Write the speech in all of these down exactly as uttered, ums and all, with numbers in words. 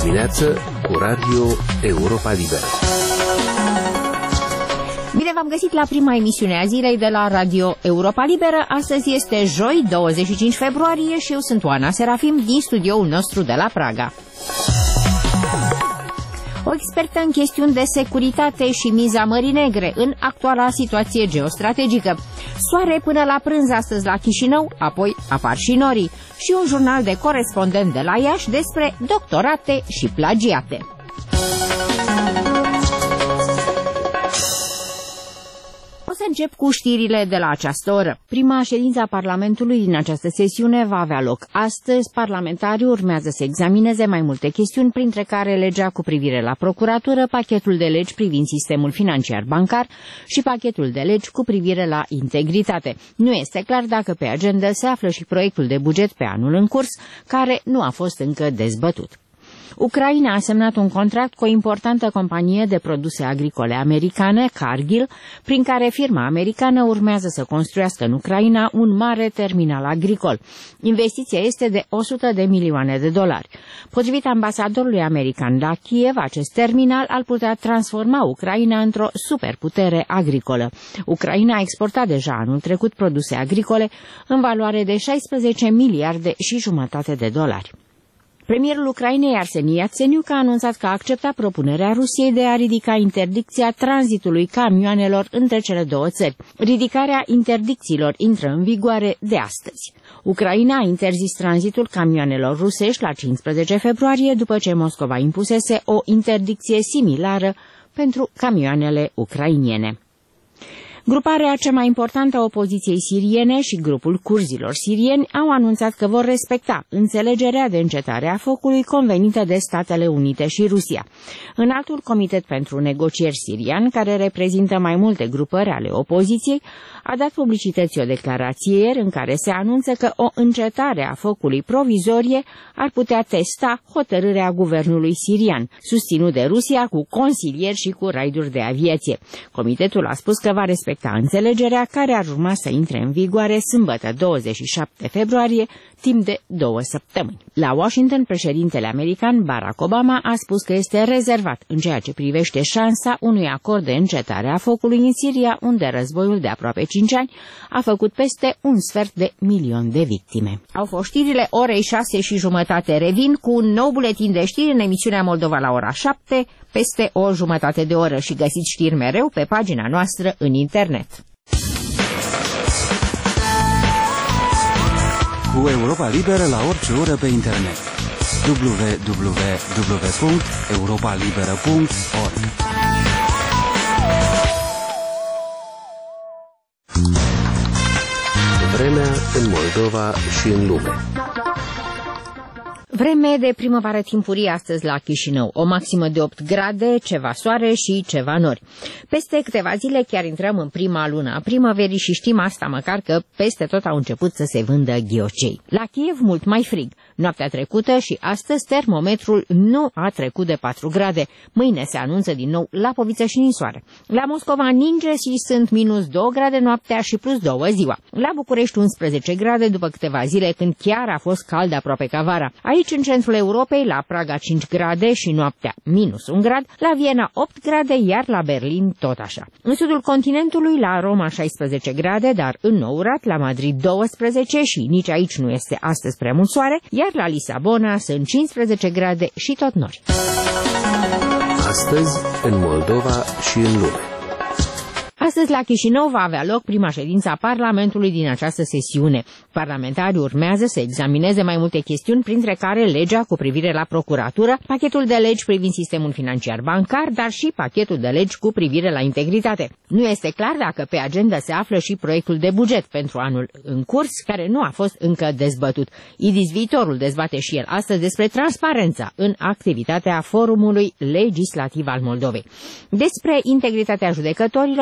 dimineață cu Radio Europa Liberă. Bine v-am găsit la prima emisiune a zilei de la Radio Europa Liberă. Astăzi este joi, douăzeci și cinci februarie și eu sunt Oana Serafim din studioul nostru de la Praga. O expertă în chestiuni de securitate și miza Mării Negre în actuala situație geostrategică. Soare până la prânz astăzi la Chișinău, apoi apar și norii. Și un jurnal de corespondent de la Iași despre doctorate și plagiate. O să încep cu știrile de la această oră. Prima ședință a Parlamentului din această sesiune va avea loc astăzi. Parlamentarii urmează să examineze mai multe chestiuni, printre care legea cu privire la procuratură, pachetul de legi privind sistemul financiar bancar și pachetul de legi cu privire la integritate. Nu este clar dacă pe agenda se află și proiectul de buget pe anul în curs, care nu a fost încă dezbătut. Ucraina a semnat un contract cu o importantă companie de produse agricole americane, Cargill, prin care firma americană urmează să construiască în Ucraina un mare terminal agricol. Investiția este de o sută de milioane de dolari. Potrivit ambasadorului american la Kiev, acest terminal ar putea transforma Ucraina într-o superputere agricolă. Ucraina a exportat deja anul trecut produse agricole în valoare de șaisprezece miliarde și jumătate de dolari. Premierul Ucrainei, Arseni Iațeniuc, a anunțat că a acceptat propunerea Rusiei de a ridica interdicția tranzitului camioanelor între cele două țări. Ridicarea interdicțiilor intră în vigoare de astăzi. Ucraina a interzis tranzitul camioanelor rusești la cincisprezece februarie, după ce Moscova impusese o interdicție similară pentru camioanele ucrainene. Gruparea cea mai importantă a opoziției siriene și grupul curzilor sirieni au anunțat că vor respecta înțelegerea de încetare a focului convenită de Statele Unite și Rusia. Înaltul Comitet pentru Negocieri sirian, care reprezintă mai multe grupări ale opoziției, a dat publicității o declarație ieri în care se anunță că o încetare a focului provizorie ar putea testa hotărârea guvernului sirian, susținut de Rusia cu consilieri și cu raiduri de aviație. Comitetul a spus că va respecta înțelegerea, care ar urma să intre în vigoare sâmbătă douăzeci și șapte februarie, timp de două săptămâni. La Washington, președintele american Barack Obama a spus că este rezervat în ceea ce privește șansa unui acord de încetare a focului în Siria, unde războiul de aproape cinci ani a făcut peste un sfert de milion de victime. Au fost știrile orei șase și jumătate. Revin cu un nou buletin de știri în emisiunea Moldova la ora șapte, peste o jumătate de oră, și găsiți știri mereu pe pagina noastră în internet. Cu Europa Liberă la orice oră pe internet. w w w punct europa liberă punct org. Vremea în Moldova și în lume. Vreme de primăvară timpurie astăzi la Chișinău, o maximă de opt grade, ceva soare și ceva nori. Peste câteva zile chiar intrăm în prima lună a primăverii și știm asta măcar că peste tot au început să se vândă ghiocei. La Kiev mult mai frig. Noaptea trecută și astăzi termometrul nu a trecut de patru grade. Mâine se anunță din nou lapoviță și ninsoare. La Moscova ninge și sunt minus două grade noaptea și plus două ziua. La București unsprezece grade după câteva zile când chiar a fost cald aproape ca vara. Aici în centrul Europei, la Praga cinci grade și noaptea minus un grad, la Viena opt grade, iar la Berlin tot așa. În sudul continentului, la Roma șaisprezece grade, dar înourat, la Madrid douăsprezece și nici aici nu este astăzi prea mult soare, iar la Lisabona sunt cincisprezece grade și tot nori. Astăzi în Moldova și în lume. Astăzi la Chișinău va avea loc prima ședință a Parlamentului din această sesiune. Parlamentarii urmează să examineze mai multe chestiuni, printre care legea cu privire la procuratură, pachetul de legi privind sistemul financiar bancar, dar și pachetul de legi cu privire la integritate. Nu este clar dacă pe agenda se află și proiectul de buget pentru anul în curs, care nu a fost încă dezbătut. Idis Viitorul dezbate și el astăzi despre transparența în activitatea Forumului Legislativ al Moldovei. Despre integritatea judecătorilor este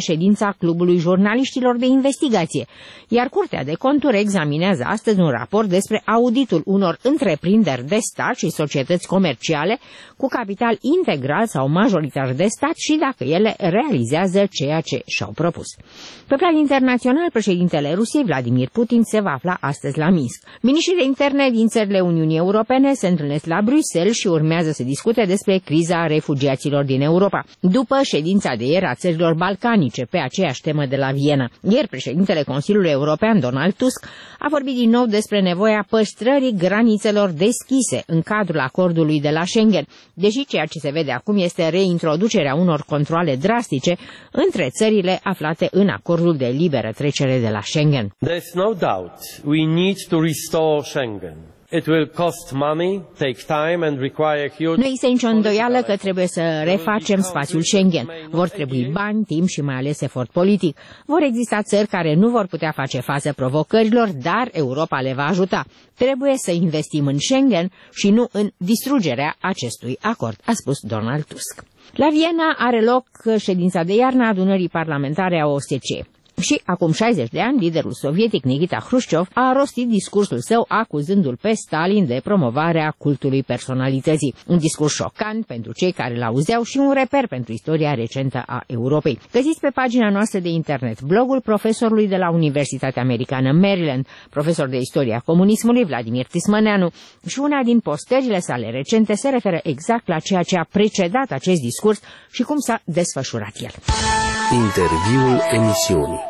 ședința Clubului Jurnaliștilor de Investigație, iar Curtea de Conturi examinează astăzi un raport despre auditul unor întreprinderi de stat și societăți comerciale cu capital integral sau majoritar de stat și dacă ele realizează ceea ce și-au propus. Pe plan internațional, președintele Rusiei, Vladimir Putin, se va afla astăzi la Minsk. Miniștrii de interne din țările Uniunii Europene se întâlnesc la Bruxelles și urmează să discute despre criza refugiaților din Europa, după ședința de ieri a țărilor balcanice pe aceeași temă de la Viena. Ieri, președintele Consiliului European, Donald Tusk, a vorbit din nou despre nevoia păstrării granițelor deschise în cadrul acordului de la Schengen, deși ceea ce se vede acum este reintroducerea unor controale drastice între țările aflate în acordul de liberă trecere de la Schengen. There's no doubt we need to restore Schengen. It will cost money, take time and require huge... Nu există nicio îndoială că trebuie să refacem spațiul Schengen. Vor trebui bani, timp și mai ales efort politic. Vor exista țări care nu vor putea face față provocărilor, dar Europa le va ajuta. Trebuie să investim în Schengen și nu în distrugerea acestui acord, a spus Donald Tusk. La Viena are loc ședința de iarnă a adunării parlamentare a O S C E. Și acum șaizeci de ani, liderul sovietic Nikita Hrușciov a rostit discursul său acuzându-l pe Stalin de promovarea cultului personalității. Un discurs șocant pentru cei care l-auzeau și un reper pentru istoria recentă a Europei. Găsiți pe pagina noastră de internet blogul profesorului de la Universitatea Americană Maryland, profesor de istoria comunismului Vladimir Tismăneanu, și una din postările sale recente se referă exact la ceea ce a precedat acest discurs și cum s-a desfășurat el. Interviul emisiunii.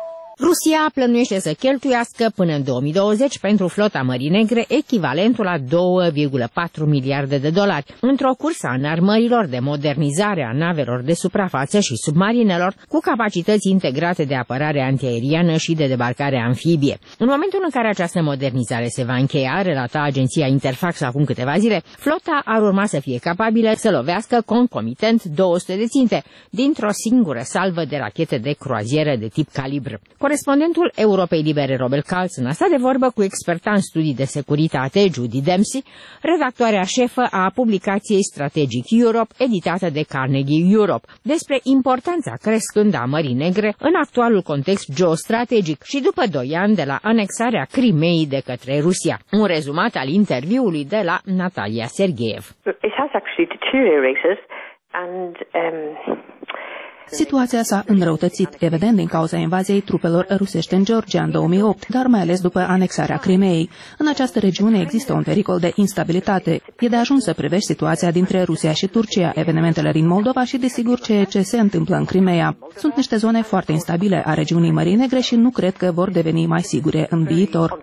Rusia plănuiește să cheltuiască până în două mii douăzeci pentru flota Mării Negre echivalentul la două virgulă patru miliarde de dolari, într-o cursă a înarmărilor de modernizare a navelor de suprafață și submarinelor cu capacități integrate de apărare antiaeriană și de debarcare amfibie. În momentul în care această modernizare se va încheia, relata agenția Interfax acum câteva zile, flota ar urma să fie capabilă să lovească concomitent două sute de ținte dintr-o singură salvă de rachete de croazieră de tip calibr. Corespondentul Europei Libere Robert Carlson a stat de vorbă cu experta în studii de securitate Judy Dempsey, redactoarea șefă a publicației Strategic Europe, editată de Carnegie Europe, despre importanța crescândă a Mării Negre în actualul context geostrategic și după doi ani de la anexarea Crimeei de către Rusia. Un rezumat al interviului de la Natalia Sergeev. It has actually deteriorated and um... Situația s-a înrăutățit, evident, din cauza invaziei trupelor rusești în Georgia în două mii opt, dar mai ales după anexarea Crimeei. În această regiune există un pericol de instabilitate. E de ajuns să privești situația dintre Rusia și Turcia, evenimentele din Moldova și, desigur, ceea ce se întâmplă în Crimeea. Sunt niște zone foarte instabile a regiunii Mării Negre și nu cred că vor deveni mai sigure în viitor.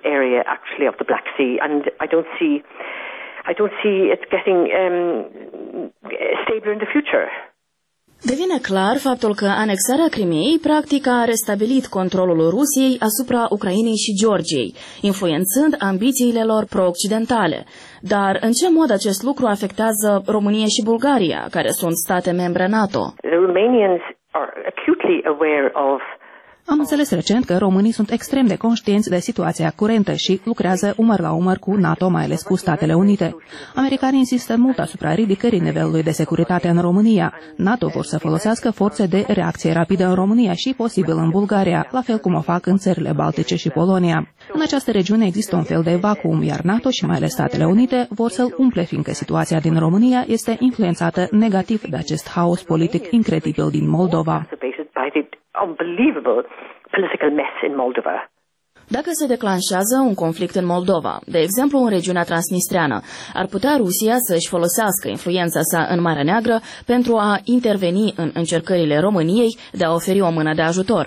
Devine clar faptul că anexarea Crimeei practic a restabilit controlul Rusiei asupra Ucrainei și Georgiei, influențând ambițiile lor pro-occidentale. Dar în ce mod acest lucru afectează România și Bulgaria, care sunt state membre NATO? The Romanians are acutely aware of Am înțeles recent că românii sunt extrem de conștienți de situația curentă și lucrează umăr la umăr cu NATO, mai ales cu Statele Unite. Americanii insistă mult asupra ridicării nivelului de securitate în România. NATO vor să folosească forțe de reacție rapidă în România și posibil în Bulgaria, la fel cum o fac în țările Baltice și Polonia. În această regiune există un fel de vacuum, iar NATO și mai ales Statele Unite vor să-l umple, fiindcă situația din România este influențată negativ de acest haos politic incredibil din Moldova. Unbelievable political mess in Moldova. Dacă se declanșează un conflict în Moldova, de exemplu în regiunea transnistreană, ar putea Rusia să-și folosească influența sa în Marea Neagră pentru a interveni în încercările României de a oferi o mână de ajutor.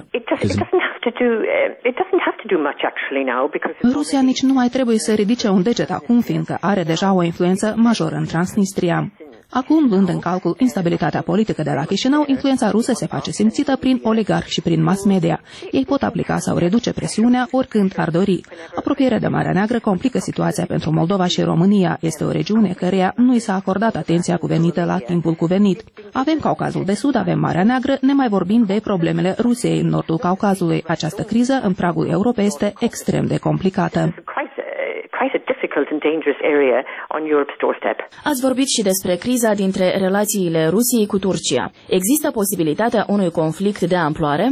Rusia nici nu mai trebuie să ridice un deget acum, fiindcă are deja o influență majoră în Transnistria. Acum, luând în calcul instabilitatea politică de la Chișinău, influența rusă se face simțită prin oligarhi și prin mass media. Ei pot aplica sau reduce presiunea oricând ar dori. Apropierea de Marea Neagră complică situația pentru Moldova și România. Este o regiune căreia nu i s-a acordat atenția cuvenită la timpul cuvenit. Avem Caucazul de Sud, avem Marea Neagră, ne mai vorbim de problemele Rusiei în nordul Caucazului. Această criză în pragul Europei este extrem de complicată. quite a difficult and dangerous area on Europe's doorstep. Ați vorbit și despre criza dintre relațiile Rusiei cu Turcia. Există posibilitatea unui conflict de amploare?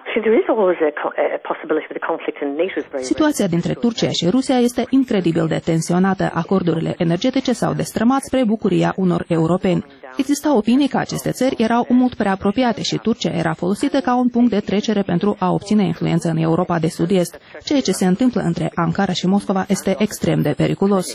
Situația dintre Turcia și Rusia este incredibil de tensionată. Acordurile energetice s-au destrămat spre bucuria unor europeni. Exista opinii că aceste țări erau mult prea apropiate și Turcia era folosită ca un punct de trecere pentru a obține influență în Europa de Sud-Est. Ceea ce se întâmplă între Ankara și Moscova este extrem de periculos.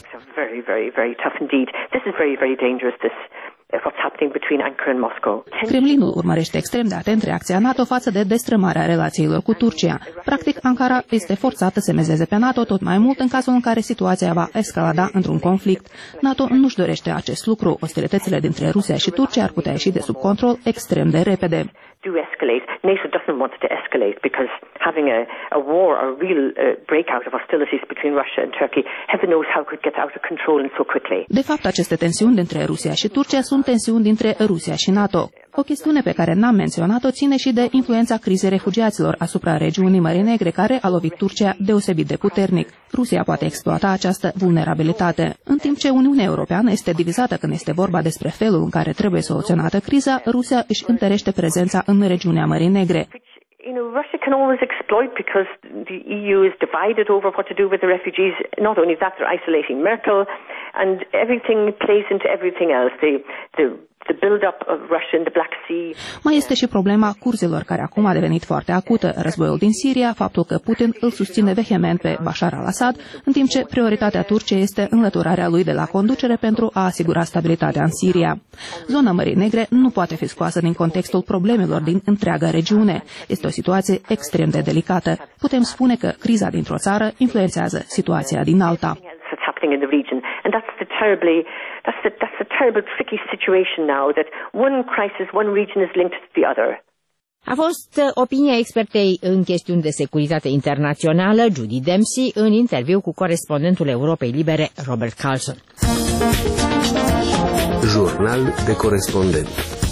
Kremlinul urmărește extrem de atent reacția NATO față de destrămarea relațiilor cu Turcia. Practic, Ankara este forțată să mezeze pe NATO tot mai mult în cazul în care situația va escalada într-un conflict. NATO nu-și dorește acest lucru. Ostilitățile dintre Rusia și Turcia ar putea ieși de sub control extrem de repede. do escalate. NATO doesn't want it to escalate because having a, a war, a real uh, breakout of hostilities between Russia and Turkey, heaven knows how it could get out of control and so quickly. De fapt, aceste tensiuni dintre Rusia și Turcia sunt tensiuni dintre Rusia și NATO. O chestiune pe care n-am menționat-o ține și de influența crizei refugiaților asupra regiunii Mării Negre, care a lovit Turcia deosebit de puternic. Rusia poate exploata această vulnerabilitate. În timp ce Uniunea Europeană este divizată când este vorba despre felul în care trebuie soluționată criza, Rusia își întărește prezența în regiunea Mării Negre. You know, Russia can always exploit because the E U is divided over what to do with the refugees. Not only that, they're isolating Merkel, and everything plays into everything else. The the the build-up of Russia in the Black Sea. Mai este și problema curzilor, care acum a devenit foarte acută. Războiul din Siria, faptul că Putin îl susține vehement pe Bashar al-Assad, în timp ce prioritatea Turciei este înlăturarea lui de la conducere pentru a asigura stabilitatea în Siria. Zona Mării Negre nu poate fi scoasă din contextul problemelor din întreaga regiune. Este o situație extrem de delicată. Putem spune că criza dintr-o țară influențează situația din alta. In the region, and that's the terribly that's the that's the terrible tricky situation now that one crisis, one region is linked to the other. A fost opinia expertei în chestiuni de securitate internațională, Judy Dempsey, în interviu cu corespondentul Europei Libere, Robert Carlson. Jurnal de corespondent.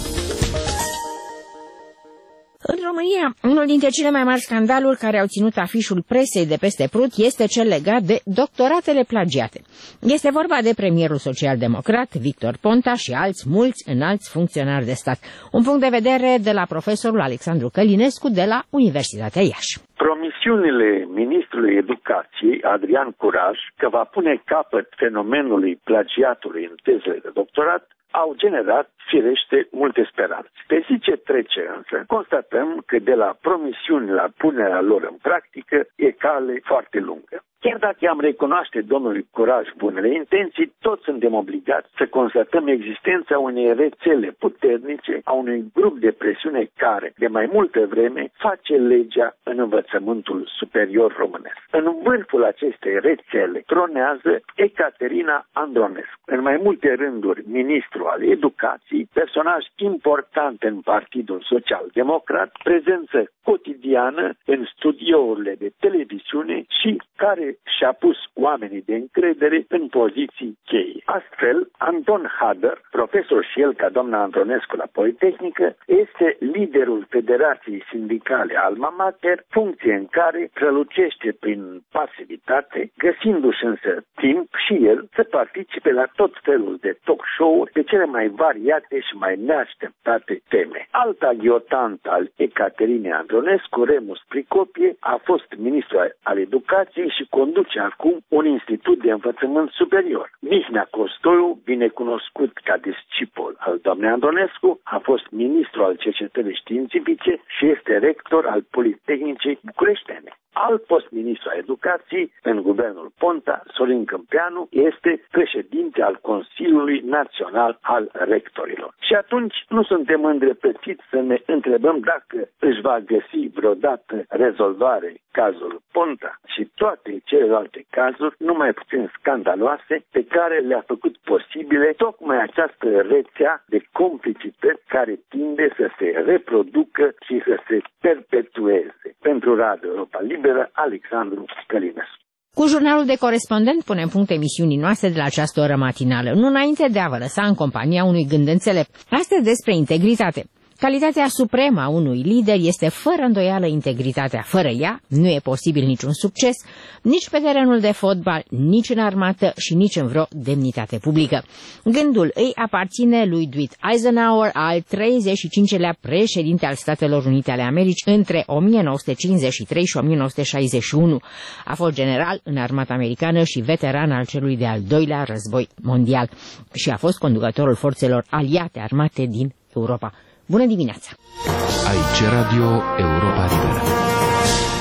În România, unul dintre cele mai mari scandaluri care au ținut afișul presei de peste Prut este cel legat de doctoratele plagiate. Este vorba de premierul social-democrat Victor Ponta și alți mulți înalți funcționari de stat. Un punct de vedere de la profesorul Alexandru Călinescu de la Universitatea Iași. Promisiunile ministrului educației, Adrian Curaj, că va pune capăt fenomenului plagiatului în tezele de doctorat, au generat, firește, multe speranțe. Pe zi ce trece însă, constatăm că de la promisiuni la punerea lor în practică e cale foarte lungă. Chiar dacă am recunoaște domnului Curaj bunele intenții, toți suntem obligați să constatăm existența unei rețele puternice, a unui grup de presiune care, de mai multă vreme, face legea în învățământul superior românesc. În vârful acestei rețele tronează Ecaterina Andronescu, în mai multe rânduri ministru al educației, personaj important în Partidul Social-Democrat, prezență cotidiană în studiourile de televiziune și care și-a pus oamenii de încredere în poziții cheie. Astfel, Anton Hader, profesor și el ca doamna Andronescu la Politehnică, este liderul Federației Sindicale Alma Mater, funcție în care strălucește prin pasivitate, găsindu-și însă timp și el să participe la tot felul de talk show-uri pe cele mai variate și mai neașteptate teme. Alta ghiotant al Ecaterinei Andronescu, Remus Pricopie, a fost ministru al educației și conduce acum un institut de învățământ superior. Mihnea Costoiu, binecunoscut ca discipol al doamnei Andronescu, a fost ministru al cercetării științifice și este rector al Politehnicei Bucureștene. Alt fost ministru al educației în guvernul Ponta, Sorin Câmpeanu, este președinte al Consiliului Național al Rectorilor. Și atunci nu suntem îndreptățiți să ne întrebăm dacă își va găsi vreodată rezolvare cazul Ponta și toate celelalte cazuri, numai puțin scandaloase, pe care le-a făcut posibile tocmai această rețea de complicități care tinde să se reproducă și să se perpetueze. Pentru Radio Europa Liberă, Alexandru Călinescu. Cu jurnalul de corespondent punem punct emisiunii noastre de la această oră matinală, nu înainte de a vă lăsa în compania unui gând înțelept. Astăzi despre integritate. Calitatea supremă a unui lider este fără îndoială integritatea. Fără ea nu e posibil niciun succes, nici pe terenul de fotbal, nici în armată și nici în vreo demnitate publică. Gândul îi aparține lui Dwight Eisenhower, al treizeci și cincilea președinte al Statelor Unite ale Americii între o mie nouă sute cincizeci și trei și o mie nouă sute șaizeci și unu. A fost general în armata americană și veteran al celui de-al doilea război mondial și a fost conducătorul forțelor aliate armate din Europa. Bună dimineața! Aici Radio Europa Liberă.